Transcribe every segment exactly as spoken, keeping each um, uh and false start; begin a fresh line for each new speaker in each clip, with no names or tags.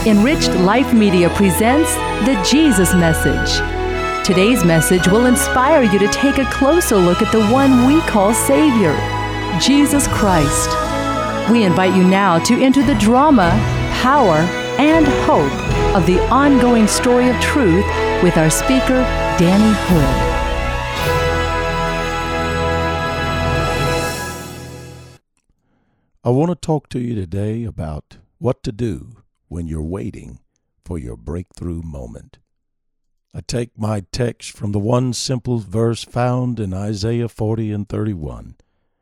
Enriched Life Media presents the Jesus Message. Today's message will inspire you to take a closer look at the one we call Savior, Jesus Christ. We invite you now to enter the drama, power, and hope of the ongoing story of truth with our speaker, Danny Hood.
I want to talk to you today about what to do when you're waiting for your breakthrough moment. I take my text from the one simple verse found in Isaiah forty and thirty-one.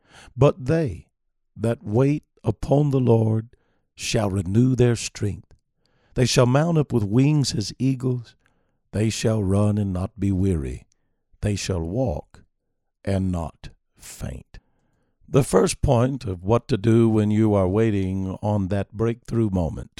But they that wait upon the Lord shall renew their strength. They shall mount up with wings as eagles. They shall run and not be weary. They shall walk and not faint. The first point of what to do when you are waiting on that breakthrough moment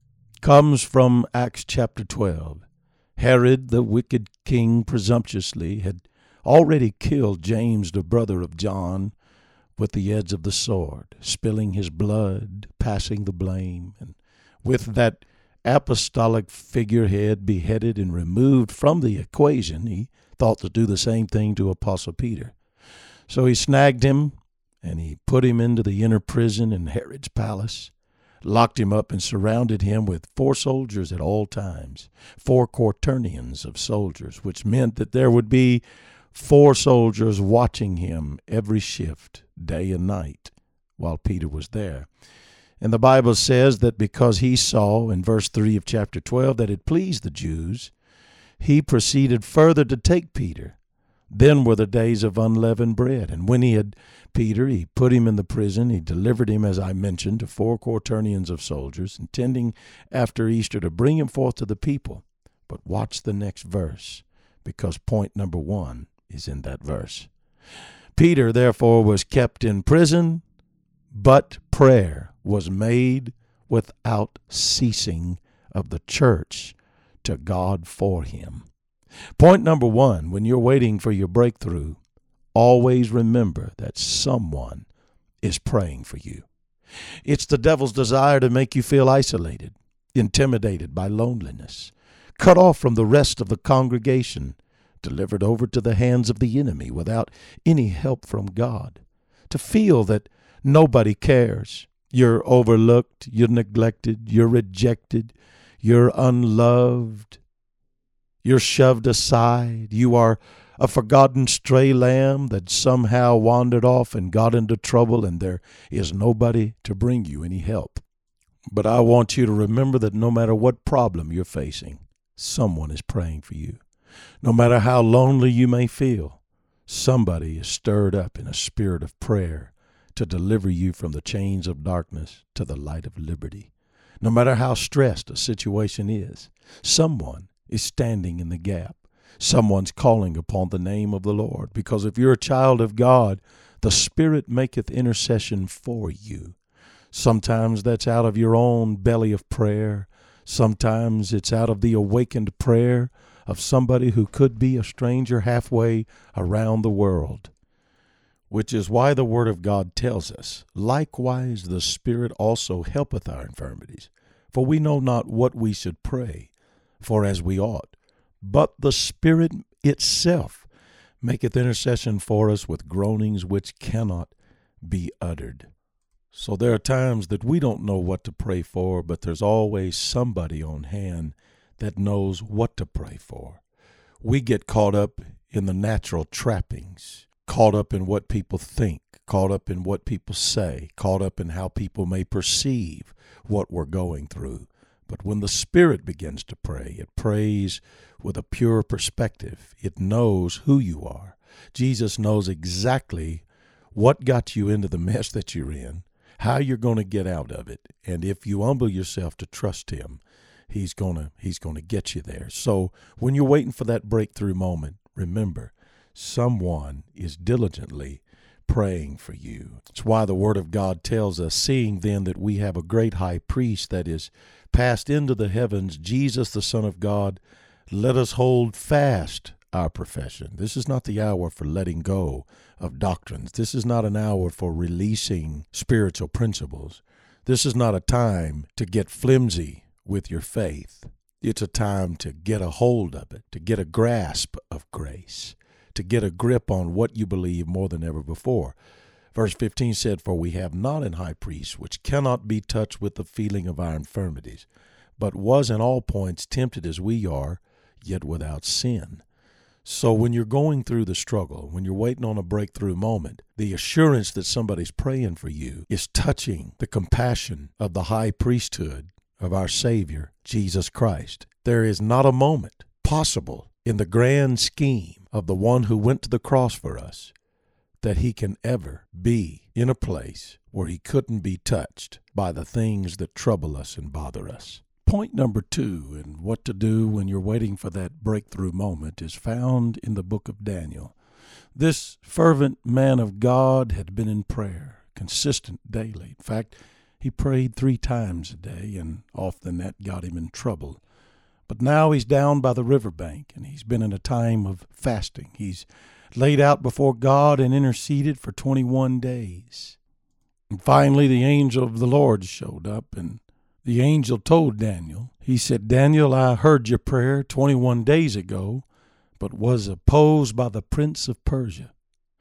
comes from Acts chapter twelve. Herod, the wicked king, presumptuously had already killed James, the brother of John, with the edge of the sword, spilling his blood, passing the blame, and with that apostolic figurehead beheaded and removed from the equation, he thought to do the same thing to Apostle Peter. So he snagged him, and he put him into the inner prison in Herod's palace, locked him up and surrounded him with four soldiers at all times, four quaternions of soldiers, which meant that there would be four soldiers watching him every shift, day and night, while Peter was there. And the Bible says that because he saw, in verse three of chapter twelve, that it pleased the Jews, he proceeded further to take Peter. Then were the days of unleavened bread. And when he had Peter, he put him in the prison. He delivered him, as I mentioned, to four quaternions of soldiers, intending after Easter to bring him forth to the people. But watch the next verse, because point number one is in that verse. Peter, therefore, was kept in prison, but prayer was made without ceasing of the church to God for him. Point number one, when you're waiting for your breakthrough, always remember that someone is praying for you. It's the devil's desire to make you feel isolated, intimidated by loneliness, cut off from the rest of the congregation, delivered over to the hands of the enemy without any help from God, to feel that nobody cares. You're overlooked, you're neglected, you're rejected, you're unloved. You're shoved aside. You are a forgotten stray lamb that somehow wandered off and got into trouble, and there is nobody to bring you any help. But I want you to remember that no matter what problem you're facing, someone is praying for you. No matter how lonely you may feel, somebody is stirred up in a spirit of prayer to deliver you from the chains of darkness to the light of liberty. No matter how stressed a situation is, someone is standing in the gap. Someone's calling upon the name of the Lord, because if you're a child of God, the Spirit maketh intercession for you. Sometimes that's out of your own belly of prayer. Sometimes it's out of the awakened prayer of somebody who could be a stranger halfway around the world, which is why the Word of God tells us, likewise the Spirit also helpeth our infirmities, for we know not what we should pray for as we ought, but the Spirit itself maketh intercession for us with groanings which cannot be uttered. So there are times that we don't know what to pray for, but there's always somebody on hand that knows what to pray for. We get caught up in the natural trappings, caught up in what people think, caught up in what people say, caught up in how people may perceive what we're going through. But when the Spirit begins to pray, it prays with a pure perspective. It knows who you are. Jesus knows exactly what got you into the mess that you're in, how you're going to get out of it. And if you humble yourself to trust Him, He's going to, He's going to get you there. So when you're waiting for that breakthrough moment, remember, someone is diligently praying for you. It's why the Word of God tells us, seeing then that we have a great high priest that is passed into the heavens, Jesus the Son of God, let us hold fast our profession. This is not the hour for letting go of doctrines. This is not an hour for releasing spiritual principles. This is not a time to get flimsy with your faith. It's a time to get a hold of it, to get a grasp of grace, to get a grip on what you believe more than ever before. Verse fifteen said, "For we have not an high priest which cannot be touched with the feeling of our infirmities, but was in all points tempted as we are, yet without sin." So when you're going through the struggle, when you're waiting on a breakthrough moment, the assurance that somebody's praying for you is touching the compassion of the high priesthood of our Savior, Jesus Christ. There is not a moment possible in the grand scheme of the one who went to the cross for us that he can ever be in a place where he couldn't be touched by the things that trouble us and bother us. Point number two in what to do when you're waiting for that breakthrough moment is found in the book of Daniel. This fervent man of God had been in prayer, consistent daily. In fact, he prayed three times a day, and often that got him in trouble. But now he's down by the riverbank, and he's been in a time of fasting. He's laid out before God and interceded for twenty-one days. And finally, the angel of the Lord showed up, and the angel told Daniel, he said, "Daniel, I heard your prayer twenty-one days ago, but was opposed by the prince of Persia."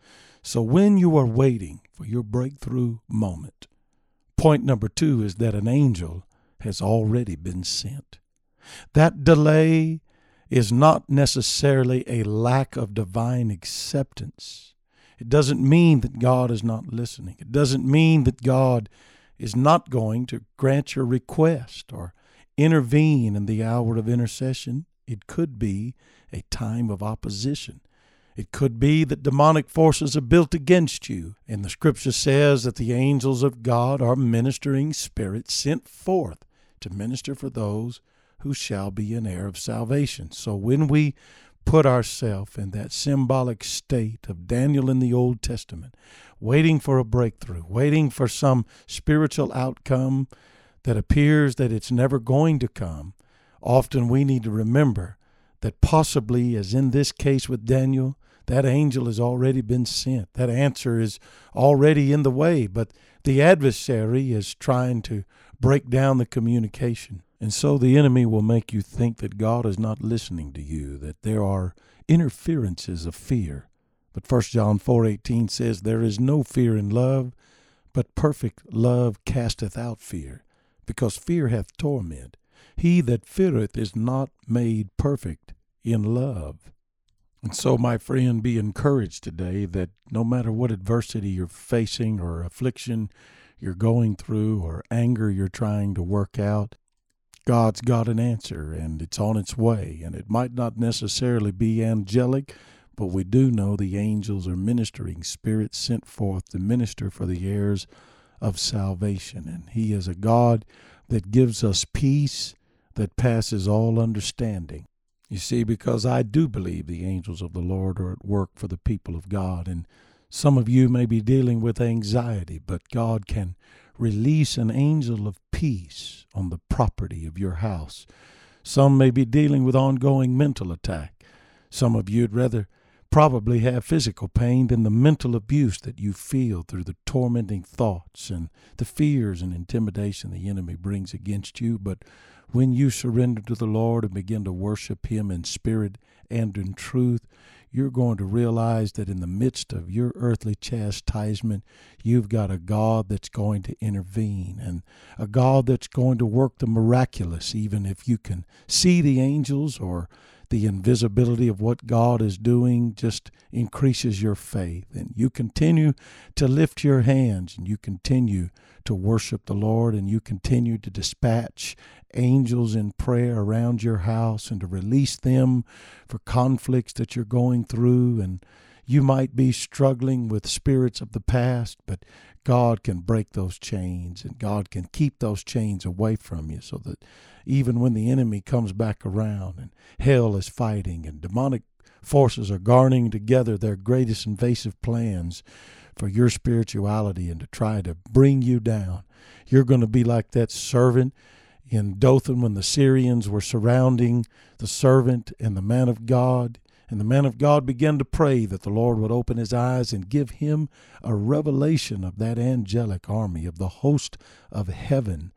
So when you are waiting for your breakthrough moment, point number two is that an angel has already been sent. That delay is not necessarily a lack of divine acceptance. It doesn't mean that God is not listening. It doesn't mean that God is not going to grant your request or intervene in the hour of intercession. It could be a time of opposition. It could be that demonic forces are built against you. And the scripture says that the angels of God are ministering spirits sent forth to minister for those who shall be an heir of salvation. So when we put ourselves in that symbolic state of Daniel in the Old Testament, waiting for a breakthrough, waiting for some spiritual outcome that appears that it's never going to come, often we need to remember that possibly, as in this case with Daniel, that angel has already been sent. That answer is already in the way, but the adversary is trying to break down the communication. And so the enemy will make you think that God is not listening to you, that there are interferences of fear. But First John four eighteen says, "There is no fear in love, but perfect love casteth out fear, because fear hath torment. He that feareth is not made perfect in love." And so, my friend, be encouraged today that no matter what adversity you're facing or affliction you're going through or anger you're trying to work out, God's got an answer, and it's on its way. And it might not necessarily be angelic, but we do know the angels are ministering spirits sent forth to minister for the heirs of salvation. And he is a God that gives us peace that passes all understanding. You see, because I do believe the angels of the Lord are at work for the people of God. And some of you may be dealing with anxiety, but God can release an angel of peace on the property of your house. Some may be dealing with ongoing mental attack. Some of you would rather probably have physical pain than the mental abuse that you feel through the tormenting thoughts and the fears and intimidation the enemy brings against you. But when you surrender to the Lord and begin to worship him in spirit and in truth, you're going to realize that in the midst of your earthly chastisement, you've got a God that's going to intervene and a God that's going to work the miraculous, even if you can see the angels or the invisibility of what God is doing just increases your faith. And you continue to lift your hands and you continue to worship the Lord and you continue to dispatch angels in prayer around your house and to release them for conflicts that you're going through. And you might be struggling with spirits of the past, but God can break those chains and God can keep those chains away from you so that even when the enemy comes back around and hell is fighting and demonic forces are garnering together their greatest invasive plans for your spirituality and to try to bring you down, you're going to be like that servant in Dothan when the Syrians were surrounding the servant and the man of God. And the man of God began to pray that the Lord would open his eyes and give him a revelation of that angelic army, of the host of heaven,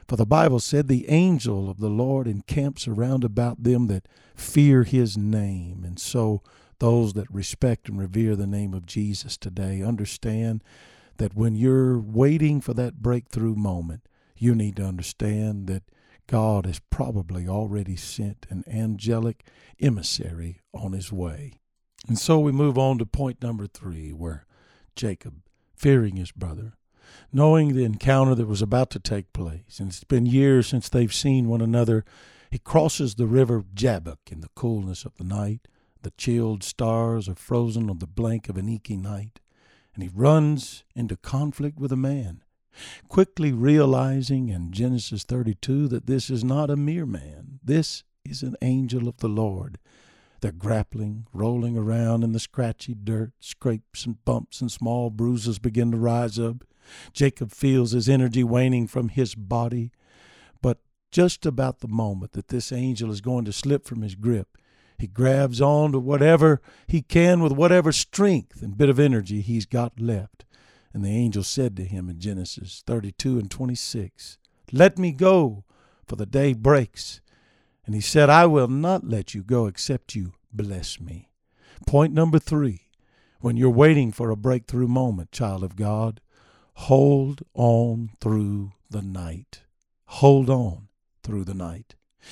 For the Bible said, the angel of the Lord encamps around about them that fear his name. And so those that respect and revere the name of Jesus today understand that when you're waiting for that breakthrough moment, you need to understand that God has probably already sent an angelic emissary on his way. And so we move on to point number three, where Jacob, fearing his brother, knowing the encounter that was about to take place, and it's been years since they've seen one another, he crosses the river Jabbok in the coolness of the night. The chilled stars are frozen on the blank of an inky night, and he runs into conflict with a man, quickly realizing in Genesis thirty-two that this is not a mere man. This is an angel of the Lord. They're grappling, rolling around in the scratchy dirt. Scrapes and bumps and small bruises begin to rise up. Jacob feels his energy waning from his body. But just about the moment that this angel is going to slip from his grip, he grabs on to whatever he can with whatever strength and bit of energy he's got left. And the angel said to him in Genesis thirty-two and twenty-six, "Let me go, for the day breaks." And he said, "I will not let you go except you bless me." Point number three, when you're waiting for a breakthrough moment, child of God, hold on through the night. Hold on through the night.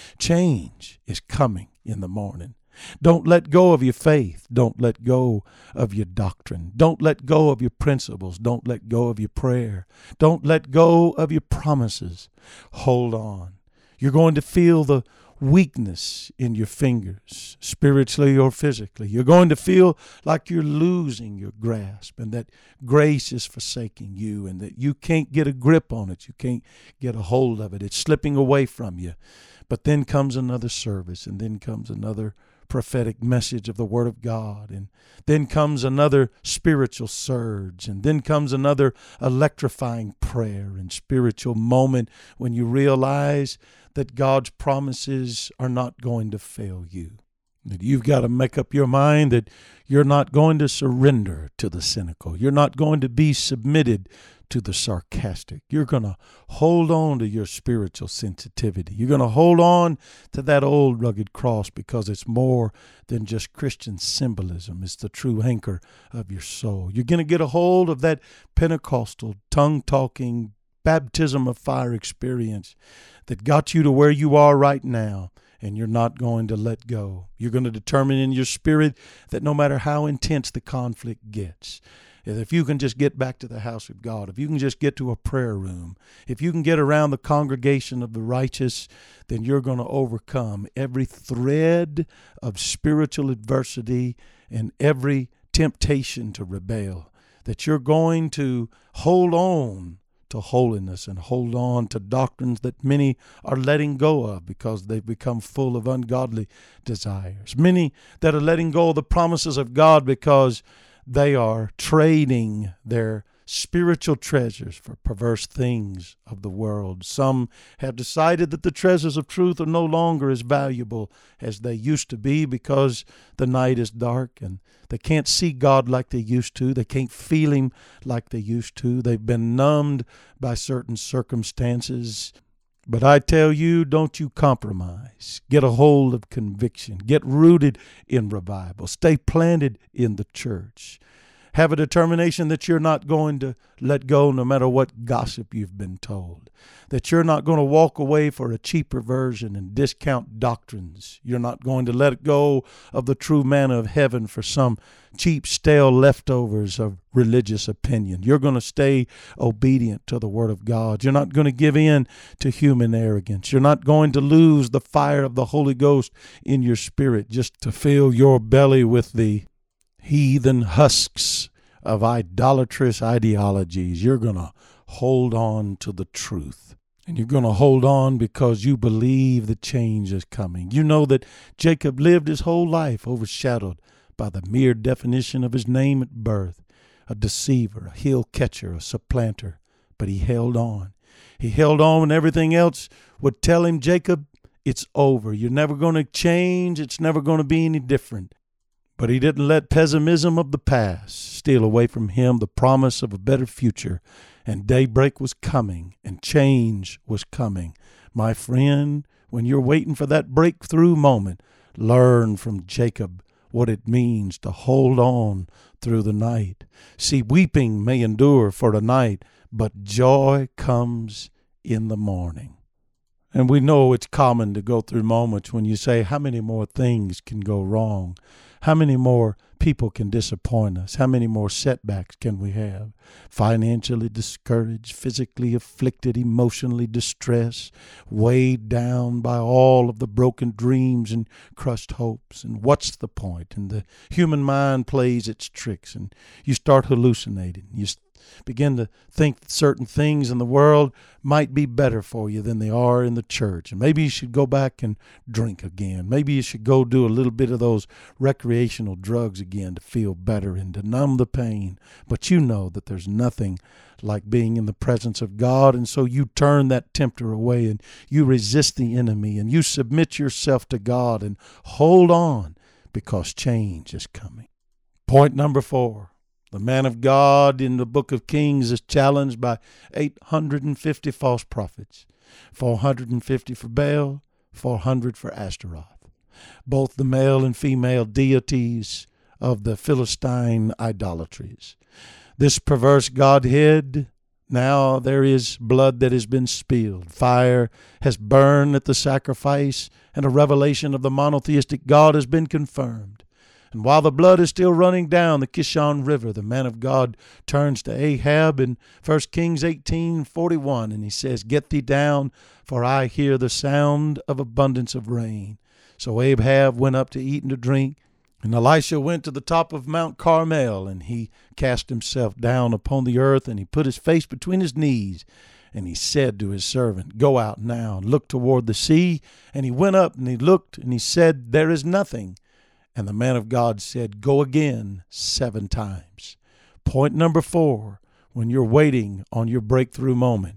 Change is coming in the morning. Don't let go of your faith. Don't let go of your doctrine. Don't let go of your principles. Don't let go of your prayer. Don't let go of your promises. Hold on. You're going to feel the weakness in your fingers, spiritually or physically. You're going to feel like you're losing your grasp and that grace is forsaking you and that you can't get a grip on it. You can't get a hold of it. It's slipping away from you. But then comes another service, and then comes another prophetic message of the Word of God, and then comes another spiritual surge, and then comes another electrifying prayer and spiritual moment when you realize that God's promises are not going to fail you. That you've got to make up your mind that you're not going to surrender to the cynical. You're not going to be submitted to the sarcastic. You're going to hold on to your spiritual sensitivity. You're going to hold on to that old rugged cross because it's more than just Christian symbolism. It's the true anchor of your soul. You're going to get a hold of that Pentecostal, tongue-talking, baptism of fire experience that got you to where you are right now. And you're not going to let go. You're going to determine in your spirit that no matter how intense the conflict gets, if you can just get back to the house of God, if you can just get to a prayer room, if you can get around the congregation of the righteous, then you're going to overcome every thread of spiritual adversity and every temptation to rebel. That you're going to hold on to holiness and hold on to doctrines that many are letting go of because they've become full of ungodly desires. Many that are letting go of the promises of God because they are trading their spiritual treasures for perverse things of the world. Some have decided that the treasures of truth are no longer as valuable as they used to be because the night is dark and they can't see God like they used to. They can't feel Him like they used to. They've been numbed by certain circumstances. But I tell you, don't you compromise. Get a hold of conviction. Get rooted in revival. Stay planted in the church. Have a determination that you're not going to let go no matter what gossip you've been told. That you're not going to walk away for a cheaper version and discount doctrines. You're not going to let go of the true manna of heaven for some cheap, stale leftovers of religious opinion. You're going to stay obedient to the Word of God. You're not going to give in to human arrogance. You're not going to lose the fire of the Holy Ghost in your spirit just to fill your belly with the heathen husks of idolatrous ideologies. You're going to hold on to the truth. And you're going to hold on because you believe the change is coming. You know that Jacob lived his whole life overshadowed by the mere definition of his name at birth. A deceiver, a heel catcher, a supplanter. But he held on. He held on when everything else would tell him, Jacob, it's over. You're never going to change. It's never going to be any different. But he didn't let pessimism of the past steal away from him the promise of a better future and daybreak was coming, and change was coming. My friend, when you're waiting for that breakthrough moment, learn from Jacob what it means to hold on through the night. See, weeping may endure for a night, but joy comes in the morning. And we know it's common to go through moments when you say, how many more things can go wrong? How many more people can disappoint us? How many more setbacks can we have? Financially discouraged, physically afflicted, emotionally distressed, weighed down by all of the broken dreams and crushed hopes. And what's the point? And the human mind plays its tricks, and you start hallucinating. You begin to think that certain things in the world might be better for you than they are in the church. And maybe you should go back and drink again. Maybe you should go do a little bit of those recreational drugs again to feel better and to numb the pain. But you know that there's nothing like being in the presence of God, and so you turn that tempter away and you resist the enemy and you submit yourself to God and hold on, because change is coming. Point number four. The man of God in the book of Kings is challenged by eight hundred fifty false prophets, four hundred fifty for Baal, four hundred for Ashtaroth, both the male and female deities of the Philistine idolatries. This perverse Godhead, now there is blood that has been spilled. Fire has burned at the sacrifice, and a revelation of the monotheistic God has been confirmed. And while the blood is still running down the Kishon River, the man of God turns to Ahab in First Kings eighteen forty-one, and he says, "Get thee down, for I hear the sound of abundance of rain." So Ahab went up to eat and to drink, and Elisha went to the top of Mount Carmel, and he cast himself down upon the earth, and he put his face between his knees, and he said to his servant, "Go out now and look toward the sea." And he went up and he looked, and he said, "There is nothing." And the man of God said, "Go again seven times." Point number four, when you're waiting on your breakthrough moment,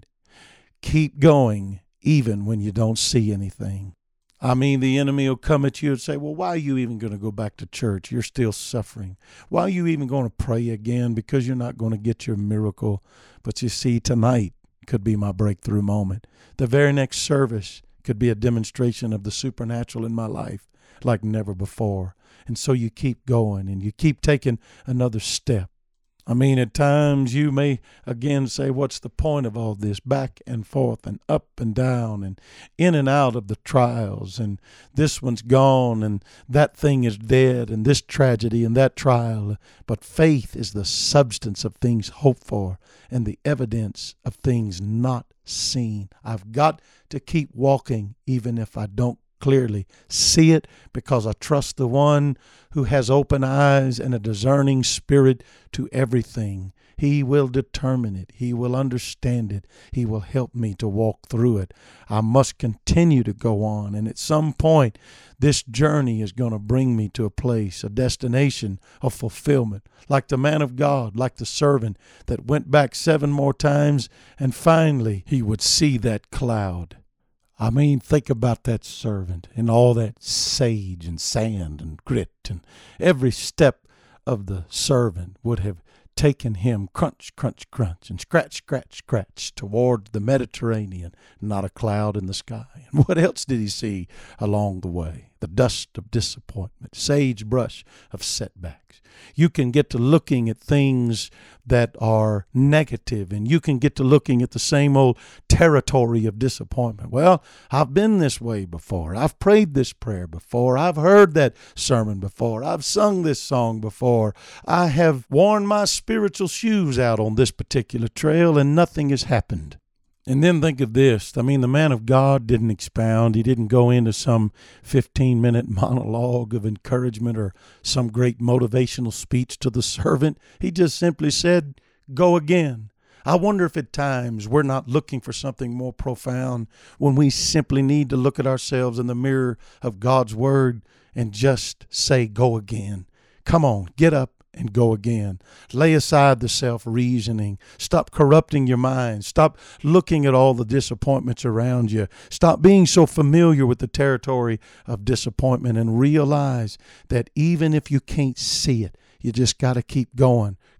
keep going even when you don't see anything. I mean, the enemy will come at you and say, well, why are you even going to go back to church? You're still suffering. Why are you even going to pray again? Because you're not going to get your miracle. But you see, tonight could be my breakthrough moment. The very next service could be a demonstration of the supernatural in my life like never before. And so you keep going and you keep taking another step. I mean, at times you may again say, what's the point of all this? Back and forth and up and down and in and out of the trials. And this one's gone and that thing is dead and this tragedy and that trial. But faith is the substance of things hoped for and the evidence of things not seen. I've got to keep walking even if I don't clearly see it, because I trust the one who has open eyes and a discerning spirit to everything. He will determine it. He will understand it. He will help me to walk through it. I must continue to go on, and at some point this journey is going to bring me to a place, a destination of fulfillment, like the man of God, like the servant that went back seven more times, and finally he would see that cloud. I mean, think about that servant and all that sage and sand and grit, and every step of the servant would have taken him crunch, crunch, crunch, and scratch, scratch, scratch toward the Mediterranean, not a cloud in the sky. And what else did he see along the way? The dust of disappointment, sagebrush of setbacks. You can get to looking at things that are negative, and you can get to looking at the same old territory of disappointment. Well, I've been this way before. I've prayed this prayer before. I've heard that sermon before. I've sung this song before. I have worn my spiritual shoes out on this particular trail, and nothing has happened. And then think of this. I mean, the man of God didn't expound. He didn't go into some fifteen-minute monologue of encouragement or some great motivational speech to the servant. He just simply said, go again. I wonder if at times we're not looking for something more profound when we simply need to look at ourselves in the mirror of God's Word and just say, go again. Come on, get up and go again. Lay aside the self-reasoning. Stop corrupting your mind. Stop looking at all the disappointments around you. Stop being so familiar with the territory of disappointment, and realize that even if you can't see it, you just got to keep going,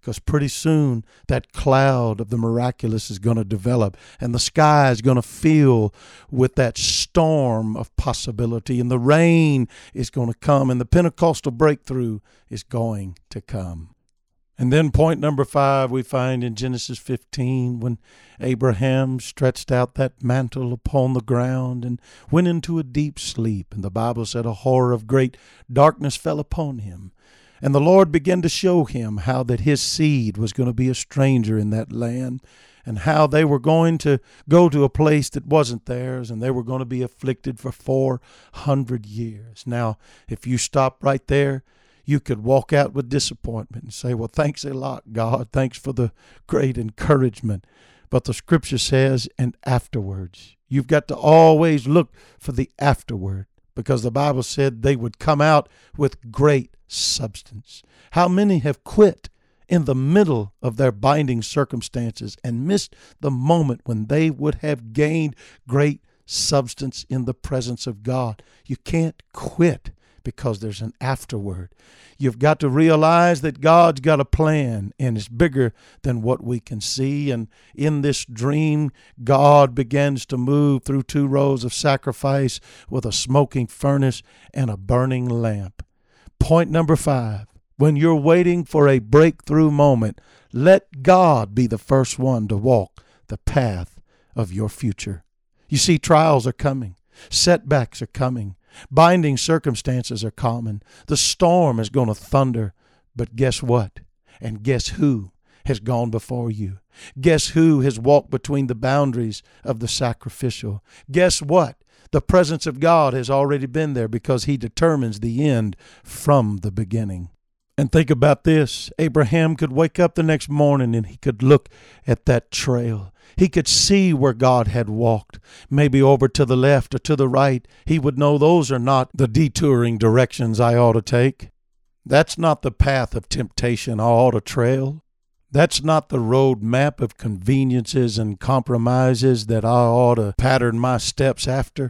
because pretty soon that cloud of the miraculous is going to develop, and the sky is going to fill with that storm of possibility, and the rain is going to come, and the Pentecostal breakthrough is going to come. And then point number five we find in Genesis fifteen, when Abraham stretched out that mantle upon the ground and went into a deep sleep. And the Bible said a horror of great darkness fell upon him. And the Lord began to show him how that his seed was going to be a stranger in that land, and how they were going to go to a place that wasn't theirs, and they were going to be afflicted for four hundred years. Now, if you stop right there, you could walk out with disappointment and say, well, thanks a lot, God. Thanks for the great encouragement. But the scripture says, and afterwards. You've got to always look for the afterward, because the Bible said they would come out with great substance. How many have quit in the middle of their binding circumstances and missed the moment when they would have gained great substance in the presence of God? You can't quit, because there's an afterward. You've got to realize that God's got a plan, and it's bigger than what we can see. And in this dream, God begins to move through two rows of sacrifice with a smoking furnace and a burning lamp. Point number five, when you're waiting for a breakthrough moment, let God be the first one to walk the path of your future. You see, trials are coming. Setbacks are coming. Binding circumstances are common. The storm is going to thunder. But guess what? And guess who has gone before you? Guess who has walked between the boundaries of the sacrificial? Guess what? The presence of God has already been there, because he determines the end from the beginning. And think about this. Abraham could wake up the next morning and he could look at that trail. He could see where God had walked, maybe over to the left or to the right. He would know those are not the detouring directions I ought to take. That's not the path of temptation I ought to trail. That's not the road map of conveniences and compromises that I ought to pattern my steps after.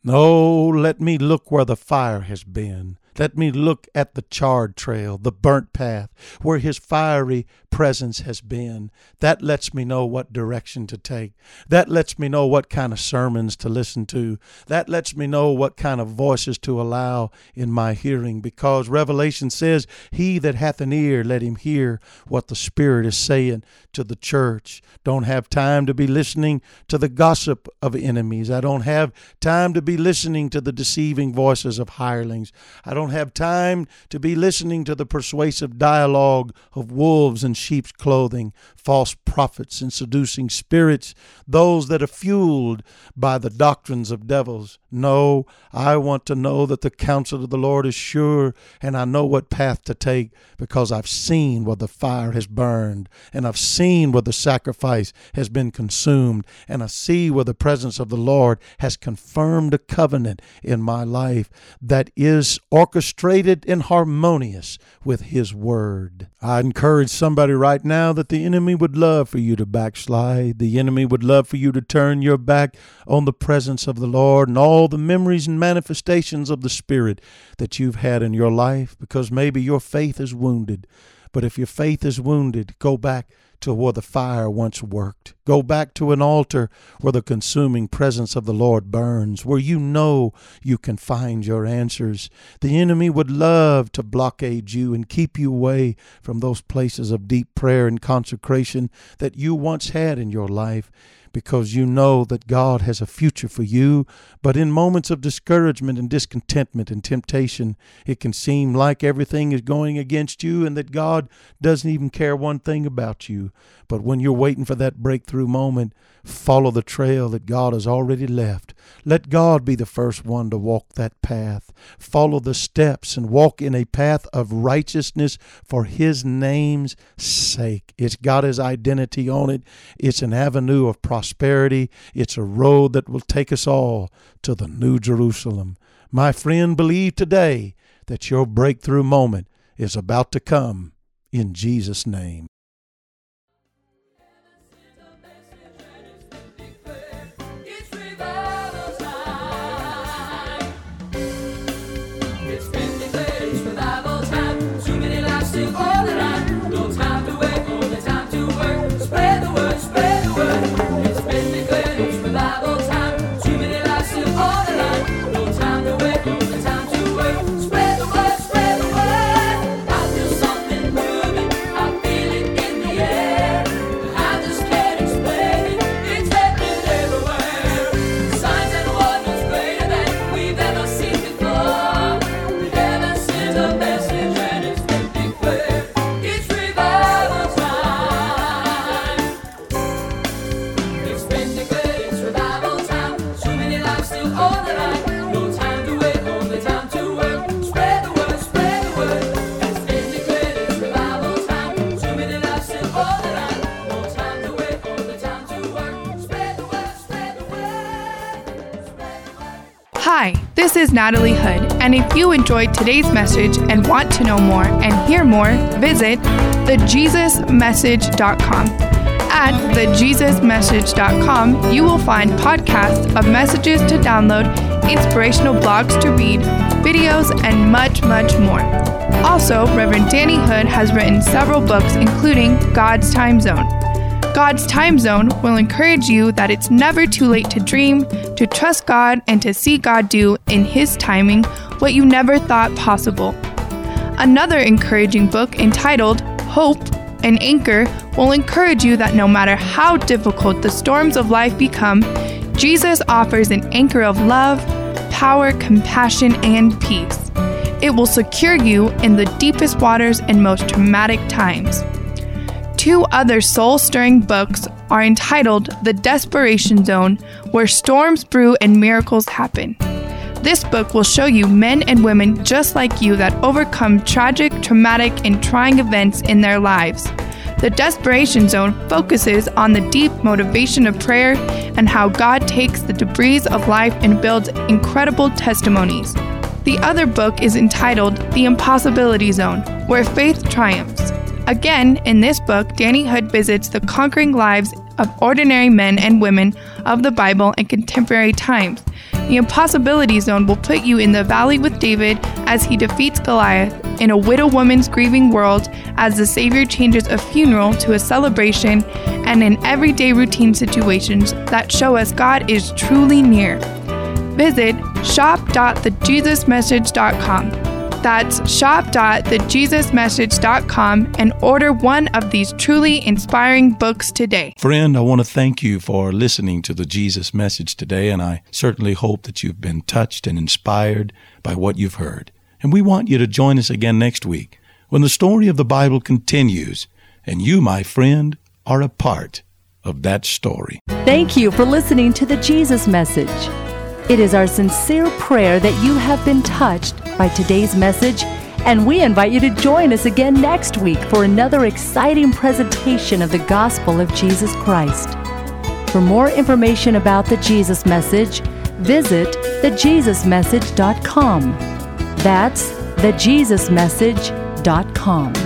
No, let me look where the fire has been. Let me look at the charred trail, the burnt path, where his fiery presence has been. That lets me know what direction to take. That lets me know what kind of sermons to listen to. That lets me know what kind of voices to allow in my hearing, because Revelation says, he that hath an ear, let him hear what the Spirit is saying to the church. Don't have time to be listening to the gossip of enemies. I don't have time to be listening to the deceiving voices of hirelings. I don't have time to be listening to the persuasive dialogue of wolves in sheep's clothing, false prophets and seducing spirits, those that are fueled by the doctrines of devils. No, I want to know that the counsel of the Lord is sure, and I know what path to take, because I've seen where the fire has burned, and I've seen where the sacrifice has been consumed, and I see where the presence of the Lord has confirmed a covenant in my life that is orchestrated and harmonious with his word. I encourage somebody right now that the enemy would love for you to backslide. The enemy would love for you to turn your back on the presence of the Lord and all the memories and manifestations of the Spirit that you've had in your life, because maybe your faith is wounded. But if your faith is wounded, go back to where the fire once worked. Go back to an altar where the consuming presence of the Lord burns, where you know you can find your answers. The enemy would love to blockade you and keep you away from those places of deep prayer and consecration that you once had in your life, because you know that God has a future for you. But in moments of discouragement and discontentment and temptation, it can seem like everything is going against you and that God doesn't even care one thing about you. But when you're waiting for that breakthrough moment, follow the trail that God has already left. Let God be the first one to walk that path. Follow the steps and walk in a path of righteousness for his name's sake. It's got his identity on it. It's an avenue of prosperity. It's a road that will take us all to the New Jerusalem. My friend, believe today that your breakthrough moment is about to come in Jesus' name.
All the time, no time to wait. Hi, this is Natalie Hood, and if you enjoyed today's message and want to know more and hear more, visit the jesus message dot com. At the jesus message dot com, you will find podcasts of messages to download, inspirational blogs to read, videos, and much, much more. Also, Reverend Danny Hood has written several books, including God's Time Zone. God's Time Zone will encourage you that it's never too late to dream, to trust God, and to see God do in His timing what you never thought possible. Another encouraging book entitled Hope, an Anchor will encourage you that no matter how difficult the storms of life become, Jesus offers an anchor of love, power, compassion, and peace. It will secure you in the deepest waters and most traumatic times. Two other soul-stirring books are entitled The Desperation Zone, Where Storms Brew and Miracles Happen. This book will show you men and women just like you that overcome tragic, traumatic, and trying events in their lives. The Desperation Zone focuses on the deep motivation of prayer and how God takes the debris of life and builds incredible testimonies. The other book is entitled The Impossibility Zone, Where Faith Triumphs. Again, in this book, Danny Hood visits the conquering lives of ordinary men and women of the Bible in contemporary times. The Impossibility Zone will put you in the valley with David as he defeats Goliath, in a widow woman's grieving world as the Savior changes a funeral to a celebration, and in everyday routine situations that show us God is truly near. Visit shop dot the jesus message dot com. That's shop dot the jesus message dot com and order one of these truly inspiring books today.
Friend, I want to thank you for listening to the Jesus Message today, and I certainly hope that you've been touched and inspired by what you've heard. And we want you to join us again next week when the story of the Bible continues, and you, my friend, are a part of that story.
Thank you for listening to the Jesus Message. It is our sincere prayer that you have been touched by today's message, and we invite you to join us again next week for another exciting presentation of the gospel of Jesus Christ. For more information about the Jesus Message, visit the jesus message dot com. That's the jesus message dot com.